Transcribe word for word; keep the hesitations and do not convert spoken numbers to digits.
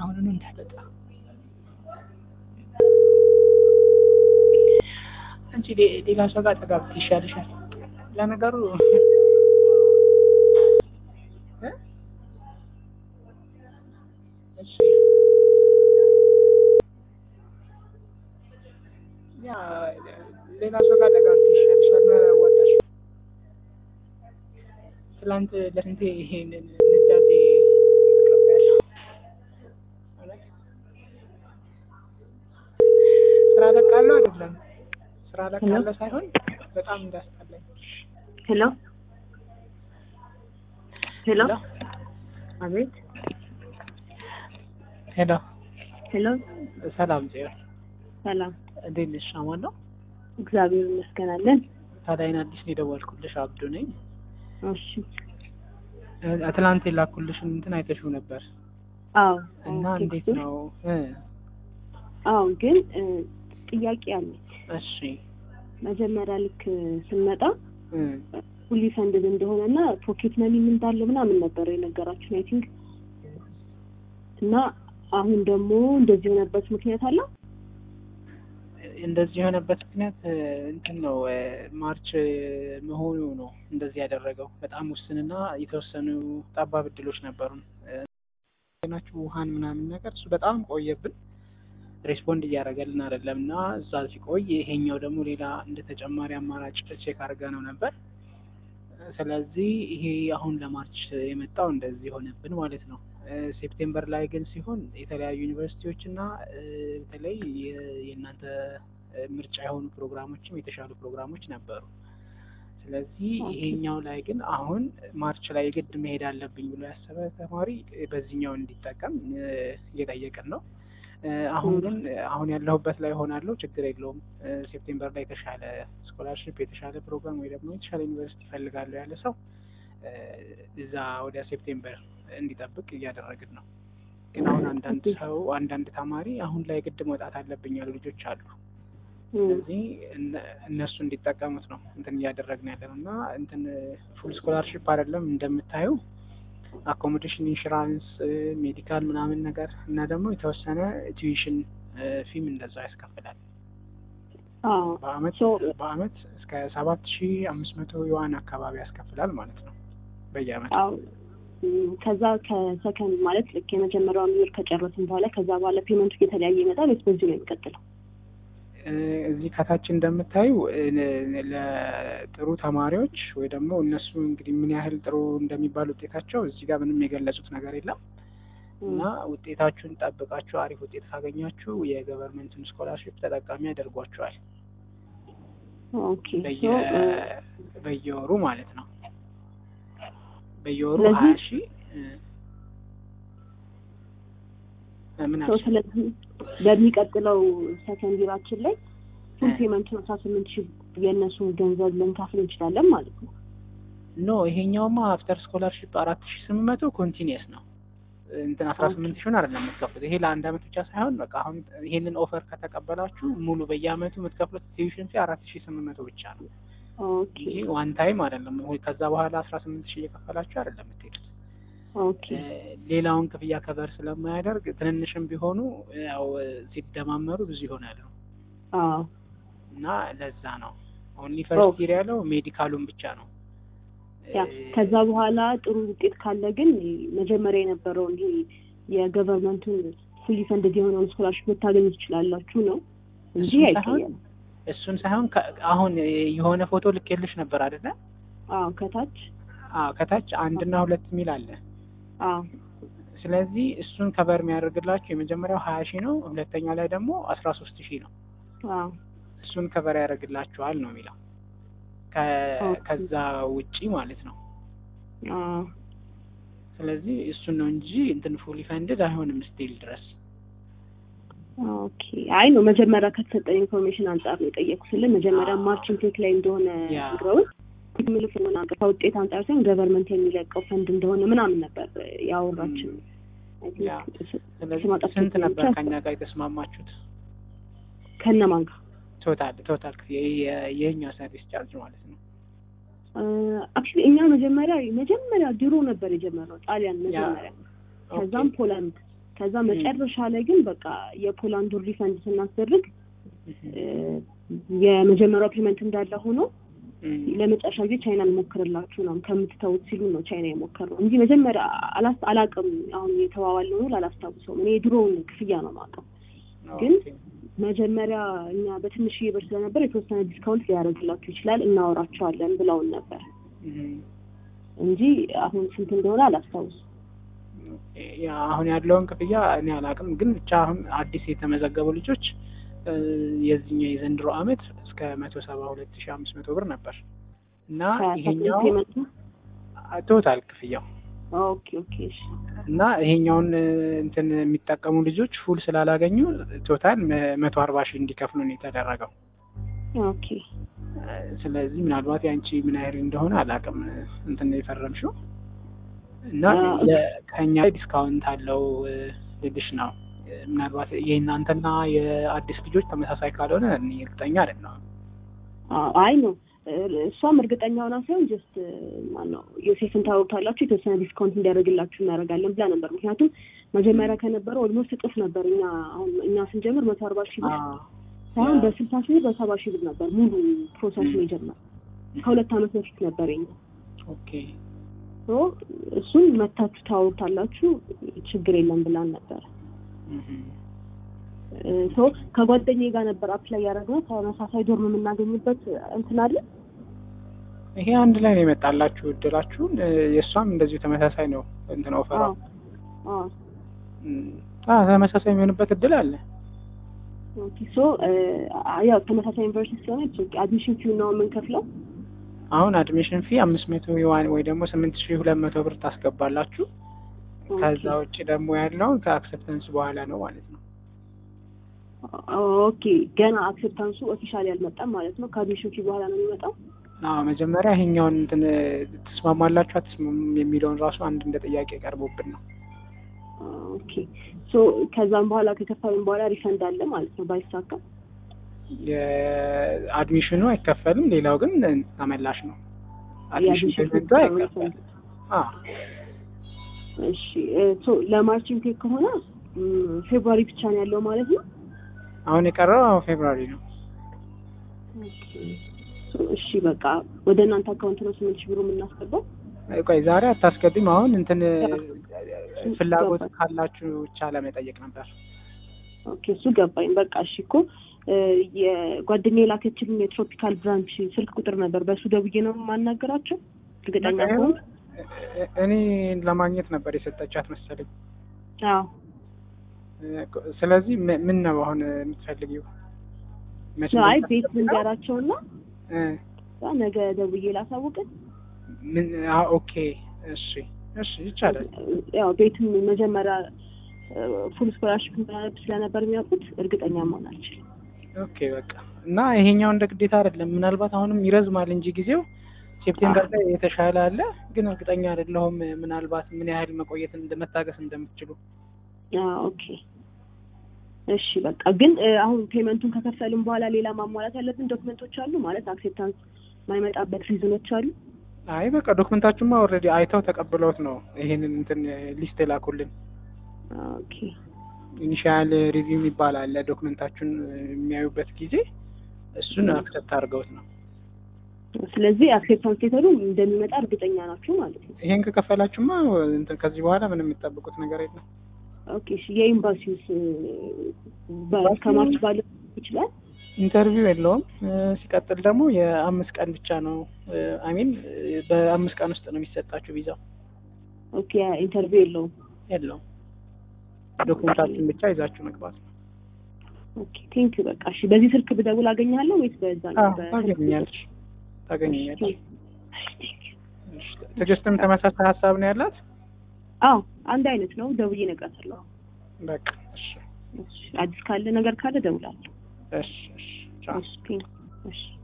አሁን እንዳትወጣ አንቺ ሌላ ሰው ጋር ተጋብተሽ ይሻልሻል ለነገሩ እሺ ያ ሌላ ሰው ጋር ተጋብተሽ ይሻልሻል ወጣሽ ትላንት ለስንቴ ይሄንን ንዛዜ አቅርቤያለሁ ማለት ስራ ለቃለሁ አይደለም ስራ ለቃለሁ ሳይሆን በጣም እንዳስጠላኝ ሄሎ ሄሎ አቤት ሄሎ ሄሎ ሰላም ጽዮን ሰላም እንዴት ነሽ አማን ነው እግዚአብሔር ይመስገን አለን ታዲያ አዲስ ነው የደወልኩልሽ አብዱ ነኝ እሺ አትላንት ላኩልሽ እንትን አይተሽው ነበር አዎ እና እንዴት ነው እ አዎ ግን ጥያቄ አለ እሺ መጀመሪያ ልክ ስንመጣ እ ሁሊ ፈንድድ እንደሆነና ፖኬት መኒ ምን እንዳለ ምናምን ነበር የነገራችሁ አይ ቲንክ እና አሁን ደግሞ እንደዚህ ሆነበት ምክንያት አለ እንደዚህ የሆነበት ምክንያት እንትን ነው ማርች መሆኑ ነው እንደዚህ ያደረገው በጣም ውስንና የተወሰኑ ጠባብ እድሎች ነበሩን ናችሁ ውሃን ምናምን ነገር እሱ በጣም ቆየብን ሪስፖንድ እያደረገልን አይደለምና እዛ ሲቆይ ይሄኛው ደግሞ ሌላ እንደ ተጨማሪ አማራጭ ቼክ አድርጋ ነው ነበር ስለዚህ ይሄ አሁን ለማርች የመጣው እንደዚህ ሆነብን ማለት ነው ሴፕቴምበር ላይ ግን ሲሆን የተለያዩ ዩኒቨርሲቲዎች እና በተለይ የእናንተ ምርጫ የሆኑ ፕሮግራሞችም የተሻሉ ፕሮግራሞች ነበሩ ስለዚህ ይሄኛው ላይ ግን አሁን ማርች ላይ ግድ መሄድ አለብኝ ብሎ ያሰበ ተማሪ በዚህኛው እንዲጠቀም እየጠየቅን ነው አሁን ግን አሁን ያለሁበት ላይ ሆናለሁ ችግር የለውም ሴፕቴምበር ላይ የተሻለ ስኮላርሺፕ የተሻለ ፕሮግራም ወይ ደግሞ የተሻለ ዩኒቨርሲቲ ፈልጋለሁ ያለ ሰው እዛ ወደ ሴፕቴምበር እንዲጠብቅ እያደረግን ነው ግን አሁን አንዳንድ ሰው አንዳንድ ተማሪ አሁን ላይ ግድ መውጣት አለብኝ ያሉ ልጆች አሉ ስለዚህ እነሱ እንዲጠቀሙት ነው እንትን እያደረግን ያለውና እንትን ፉል ስኮላርሺፕ አይደለም እንደምታዩ አኮሞዴሽን ኢንሹራንስ ሜዲካል ምናምን ነገር እና ደግሞ የተወሰነ ቲዩሽን ፊም እንደዛ ያስከፍላል አዎ በአመት በአመት እስከ ሰባት ሺህ አምስት መቶ ዩዋን አካባቢ ያስከፍላል ማለት ነው በየአመቱ አዎ ከዛ ከሰከንድ ማለት ልክ የመጀመሪያውን ይር ከጨረስን በኋላ ከዛ በኋላ ፔመንቱ የተለያየ ይመጣል ወይስ በዚህ ነው የሚቀጥለው እዚህ ከታች እንደምታዩ ለጥሩ ተማሪዎች ወይ ደግሞ እነሱ እንግዲህ ምን ያህል ጥሩ እንደሚባል ውጤታቸው እዚህ ጋር ምንም የገለጹት ነገር የለም እና ውጤታችሁን ጠብቃችሁ አሪፍ ውጤት ካገኛችሁ የገቨርንመንቱን ስኮላርሺፕ ተጠቃሚ ያደርጓችኋል ኦኬ በየወሩ ማለት ነው በየወሩ ሀያ ሺህ ምን አለ በሚቀጥለው ሰከንድ ይራችን ላይ ፉል ፔመንቱን አስራ ስምንት ሺህ የነሱን ገንዘብ ልንከፍል እንችላለን ማለት ነው ኖ ይሄኛውማ አፍተር ስኮላርሺፕ አራት ሺህ ስምንት መቶ ኮንቲኒየስ ነው እንትን አስራ ስምንት ሺህ አይደለም የምትከፍሉት ይሄ ለአንድ አመት ብቻ ሳይሆን በቃ አሁን ይሄንን ኦፈር ከተቀበላችሁ ሙሉ በየአመቱ የምትከፍሉት ቲዩሽን ፊ አራት ሺህ ስምንት መቶ ብቻ ነው ኦኬ ይሄ ዋን ታይም አይደለም ወይ ከዛ በኋላ አስራ ስምንት ሺህ እየከፈላችሁ አይደለም የምትሄዱት ኦኬ ሌላውን ክፍያ ከበር ስለማያደርግ ትንንሽም ቢሆኑ ያው ሲደማመሩ ብዙ ይሆናሉ አዎ እና ለዛ ነው ኦንሊ ፈርስት ይር ያለው ሜዲካሉን ብቻ ነው ያ ከዛ በኋላ ጥሩ ውጤት ካለ ግን መጀመሪያ የነበረውን ይሄ የገቨርንመንቱን ፉሊ ፈንድድ የሆነውን ስኮላርሺፕ ልታገኙ ትችላላችሁ ነው እንጂ አይቀየም እሱን ሳይሆን አሁን የሆነ ፎቶ ልኬልሽ ነበር አይደለ አዎ ከታች አዎ ከታች አንድ እና ሁለት ሚል አለ አዎ ስለዚህ እሱን ከበር የሚያደርግላችሁ የመጀመሪያው ሀያ ሺህ ነው ሁለተኛ ላይ ደግሞ አስራ ሶስት ሺህ ነው አዎ እሱን ከበር ያደርግላችኋል ነው የሚለው ከዛ ውጪ ማለት ነው አዎ ስለዚህ እሱን ነው እንጂ እንትን ፉሊ ፈንድድ አይሆንም ስቲል ድረስ ኦኬ አይ ነው መጀመሪያ ከተሰጠኝ ኢንፎርሜሽን አንፃር ነው የጠየኩት መጀመሪያ ማርችን ቴክ ላይ እንደሆነ ግረው ምልክ ምን አንተ ከውጤት አንፃር ሲሆን ገቨርንመንት የሚለቀው ፈንድ እንደሆነ ምናምን ነበር ያወራችን ስለዚህ ስንት ነበር ከኛ ጋር የተስማማችሁት ከነማን ጋር ቶታል ቶታል የኛ ሰርቪስ ቻርጅ ማለት ነው አክቹሊ እኛ መጀመሪያ መጀመሪያ ድሮ ነበር የጀመረው ጣሊያን መጀመሪያ ከዛም ፖላንድ ከዛ መጨረሻ ላይ ግን በቃ የፖላንድ ሪፈንድ ስናስደርግ የመጀመሪያው ፔመንት እንዳለ ሆኖ ለመጨረሻ ጊዜ ቻይና ልሞክርላችሁ ነው ከምትተውት ሲሉ ነው ቻይና የሞከረው እንጂ መጀመሪያ አላስ አላቀም አሁን የተዋዋለው ነው አላስታውሰውም። እኔ ድሮውን ክፍያ ነው ማቀው ግን መጀመሪያ እኛ በትንሽ ይብር ስለነበር የተወሰነ ዲስካውንት ሊያደርግላችሁ ይችላል እናወራቸዋለን ብለውን ነበር እንጂ አሁን ስንት እንደሆነ አላስታውስም። ያ አሁን ያለውን ክፍያ እኔ አላቅም ግን ብቻ አሁን አዲስ የተመዘገቡ ልጆች የዚህኛው የዘንድሮ አመት እስከ መቶ ሰባ ሁለት ሺህ አምስት መቶ ብር ነበር እና ይሄኛው ቶታል ክፍያው ኦኬ ኦኬ እና ይሄኛውን እንትን የሚጠቀሙ ልጆች ፉል ስላላገኙ ቶታል መቶ አርባ ሺህ እንዲከፍሉ ነው የተደረገው። ኦኬ ስለዚህ ምናልባት ያንቺ ምን ያህል እንደሆነ አላቅም እንትን የፈረምሽው እና ለከኛ ዲስካውንት አለው ልልሽ ነው። ምናልባት የእናንተና የአዲስ ልጆች ተመሳሳይ ካልሆነ እኔ እርግጠኛ አይደለም። አይ ነው እሷም እርግጠኛ ሆና ሳይሆን ጀስት ማነው ዮሴፍን ታውቃላችሁ የተወሰነ ዲስካውንት እንዲያደርግላችሁ እናደርጋለን ብላ ነበር። ምክንያቱም መጀመሪያ ከነበረው ኦልሞስት እጥፍ ነበር። እኛ አሁን እኛ ስንጀምር መቶ አርባ ሺህ ብር ሳይሆን በስልሳ ሺህ ብር በሰባ ሺህ ብር ነበር ሙሉ ፕሮሰስ ነው የጀመረው። ከሁለት ዓመት በፊት ነበር የኛ። ኦኬ ሶ እሱን መታችሁ ታውቃላችሁ ችግር የለም ብላን ነበር። ሶ ከጓደኛዬ ጋር ነበር አፕላይ ያደረግነው ተመሳሳይ ዶርም የምናገኝበት እንትን አለ። ይሄ አንድ ላይ ነው የመጣላችሁ እድላችሁ የሷም እንደዚሁ ተመሳሳይ ነው እንትን ኦፈር አዎ አዎ አዎ ተመሳሳይ የሚሆንበት እድል አለ። ኦኬ ሶ ያው ተመሳሳይ ዩኒቨርሲቲ ስለሆነ አድሚሽን ፊው ነው የምንከፍለው። አሁን አድሚሽን ፊ አምስት መቶ ዩዋን ወይ ደግሞ ስምንት ሺህ ሁለት መቶ ብር ታስገባላችሁ። ከዛ ውጪ ደግሞ ያለው ከአክሰፕታንስ በኋላ ነው ማለት ነው። ኦኬ ገና አክሰፕታንሱ ኦፊሻሊ አልመጣም ማለት ነው። ከአድሚሽን ፊ በኋላ ነው የሚመጣው። አዎ መጀመሪያ ይሄኛውን እንትን ተስማማላችሁ አትስማሙም የሚለውን ራሱ አንድ እንደ ጥያቄ ቀርቦብን ነው። ኦኬ ሶ ከዛም በኋላ ከከፈልን በኋላ ሪፈንድ አለ ማለት ነው ባይሳካ? የአድሚሽኑ አይከፈልም ሌላው ግን ተመላሽ ነው። አድሚሽኑ አይከፈልም። አዎ እሺ ሶ ለማርቺንግ ቴክ ከሆነ ፌብሩዋሪ ብቻ ነው ያለው ማለት ነው። አሁን የቀረው ፌብሩዋሪ ነው። ኦኬ እሺ በቃ ወደ እናንተ አካውንት ነው ስምንት ሺህ ብር የምናስገባው። ቆይ ዛሬ አታስገቢም? አሁን እንትን ፍላጎት ካላችሁ ብቻ ለመጠየቅ ነበር። ኦኬ እሱ ገባኝ። በቃ እሺ እኮ የጓደኛዬ ላከችልኝ የትሮፒካል ብራንች ስልክ ቁጥር ነበር በሱ ደውዬ ነው ማናገራቸው እርግጠኛ ነኝ። እኔ ለማግኘት ነበር የሰጠቻት መሰለኝ። አዎ ስለዚህ ምን ነው አሁን የምትፈልጊው? አይ ቤት ልንገራቸውና እ ነገ ደውዬ ላሳውቅ። ምን አዎ ኦኬ እሺ እሺ ይቻላል። ያው ቤቱን መጀመሪያ ፉል ስኮላርሺፕ ስለነበር የሚያውቁት እርግጠኛ መሆን አልችልም። ኦኬ በቃ እና ይሄኛው እንደ ግዴታ አይደለም ምናልባት አሁንም ይረዝማል እንጂ ጊዜው ሴፕቴምበር ላይ የተሻለ አለ ግን እርግጠኛ አይደለሁም ምናልባት ምን ያህል መቆየት እንደመታገስ እንደምትችሉ። አዎ ኦኬ እሺ በቃ ግን አሁን ፔመንቱን ከከፈልን በኋላ ሌላ ማሟላት ያለብን ዶክመንቶች አሉ ማለት አክሴፕታንስ ማይመጣበት ሪዝኖች አሉ? አይ በቃ ዶክመንታችሁማ ኦልሬዲ አይተው ተቀብለውት ነው ይሄንን እንትን ሊስት ላኩልን። ኦኬ ኢኒሺያል ሪቪው ይባላል ዶክመንታችሁን የሚያዩበት ጊዜ እሱን አክሰፕት አድርገውት ነው። ስለዚህ አክሴፕታንስ ሌተሩ እንደሚመጣ እርግጠኛ ናችሁ ማለት ነው? ይሄን ከከፈላችሁማ እንትን ከዚህ በኋላ ምንም የምትጠብቁት ነገር የለም። ኦኬ እሺ የኤምባሲውስ በከማርች ባለ ይችላል? ኢንተርቪው የለውም። ሲቀጥል ደግሞ የአምስት ቀን ብቻ ነው አይ ሚን በአምስት ቀን ውስጥ ነው የሚሰጣችሁ ቪዛው። ኦኬ ኢንተርቪው የለውም? የለውም። ዶክመንታችሁን ብቻ ይዛችሁ መግባት ነው። ኦኬ ቴንክ ዩ በቃ እሺ በዚህ ስልክ ብደውል አገኛለሁ ወይስ በዛ ነው? ታገኛለሽ ታገኛለሽ። እሺ ትዕግስትም ተመሳሳይ ሀሳብ ነው ያላት? አዎ አንድ አይነት ነው። ደውዬ እነግራታለሁ። በቃ እሺ እሺ አዲስ ካለ ነገር ካለ ደውላለሁ። እሺ እሺ ቻው። እሺ እሺ